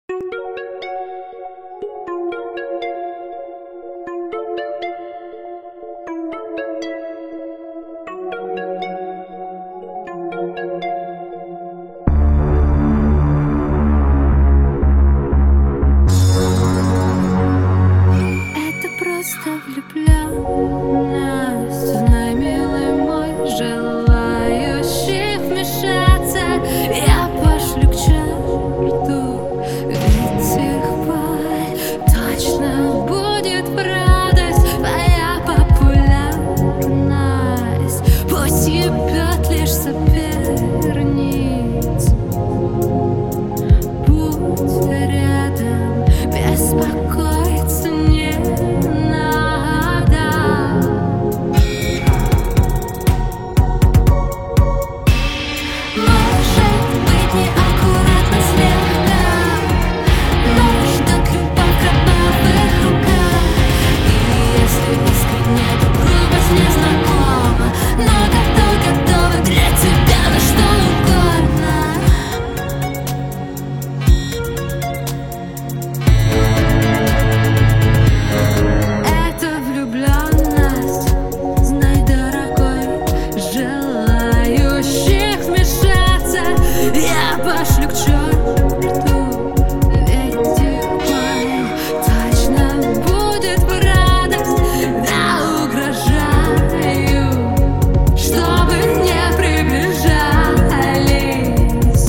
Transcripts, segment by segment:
Это просто влюбленность. Знай, милый мой, желающих вмешаться я пошлю к черту. Ведь их боль точно будет в радость. Твоя популярность пусть ебет лишь соперниц. Будь рядом, беспокоиться не надо. Может быть неаккуратно слегка, но ждет любовь в кровавых руках. И если искренне, то грубость незнакома, но готова для тебя на что угодно. Это влюбленность, знай, дорогой, желающих вмешаться я пошлю к черту. Ведь их боль точно будет в радость. Да, угрожаю, чтобы не приближались.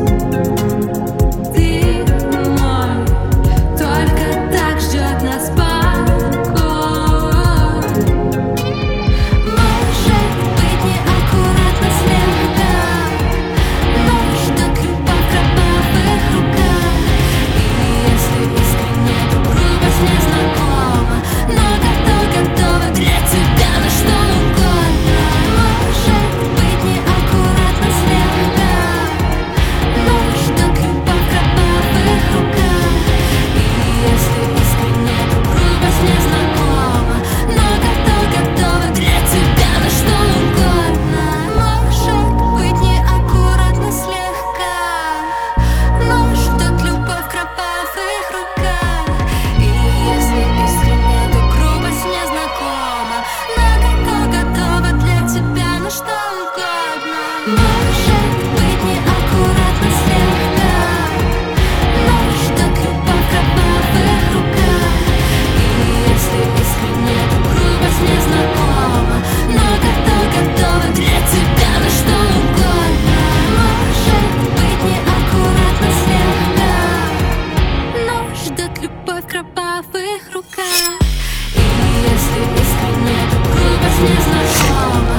Ты мой, только так ждет нас покой. Может быть неаккуратно слегка, но ждет любовь в кровавых руках. И если искренне, то грубость незнакома, но готова для тебя на что угодно. Может быть неаккуратно слегка, но ждет любовь в кровавых руках. И если искренне, то грубость незнакома, но готова для тебя на что угодно. Может быть неаккуратно слегка, но ждет любовь в кровавых руках. И если искренне, то грубость незнакома, но готова для тебя на что угодно. Может быть неаккуратно слегка, но ждет любовь в кровавых руках. И если искренне, то грубость незнакома, но готова для тебя на что угодно. Может быть неаккуратно слегка, но ждет любовь в кровавых руках. И если искренне, то грубость незнакома,